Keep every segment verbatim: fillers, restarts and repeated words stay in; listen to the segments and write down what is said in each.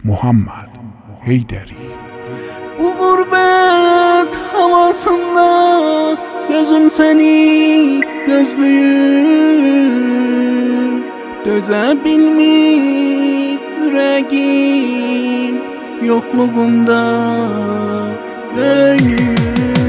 Muhammed Heyderi. Bu gurbet havasında gözüm seni gözlüyüm, döze bilmir yüreğim yokluğunda gönlüm.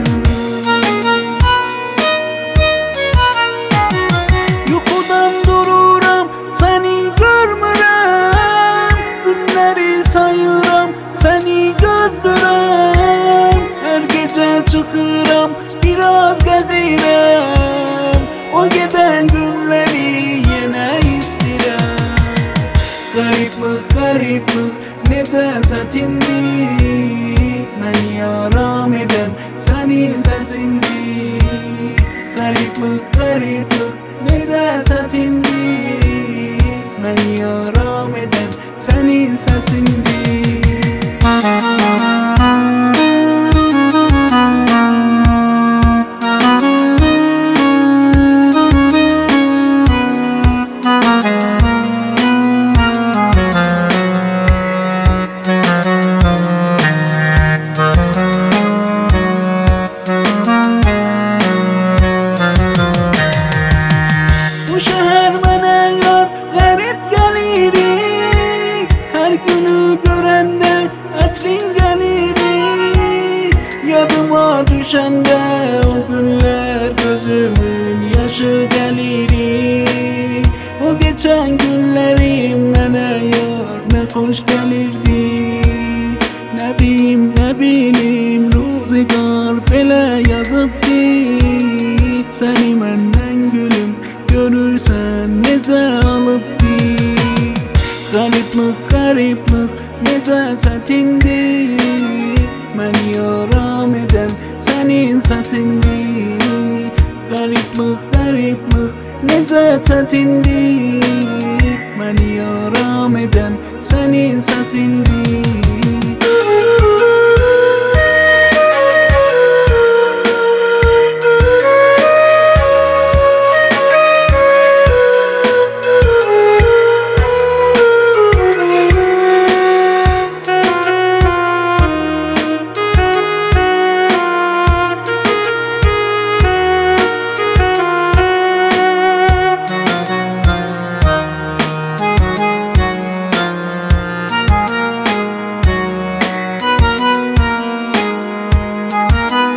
Yuxudan dururam, seni görmürəm, günləri sayıram, seni gözlürəm. Her gece çıkıram, biraz gezirəm, o geden günleri yine istirəm. Gariplik, gariplik, necə çətindir, məni yaram edən sənin səsindir. Gariplik, gariplik, necə çətindir, məni yaram edən sənin səsindir. Bu şehir mənə yar qərib gəlirik, hər günü görəndə ətrin gəlirik. Yadıma düşəndə o günlər gözümün yaşı gəlirik. O geçən günlərim mənə yar nə xoş gəlirdi. Nə bilim, nə bilim, ruzigar belə yazıbdı. Səni məndən gülüm görürsən necə alıbdı. Gariplik, gariplik, necə çətindir, məni yaram edən sənin səsindir. Gariplik, gariplik, necə çətindir, məni yaram edən sənin səsindir.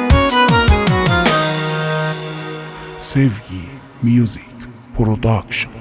Sevgi Music Production.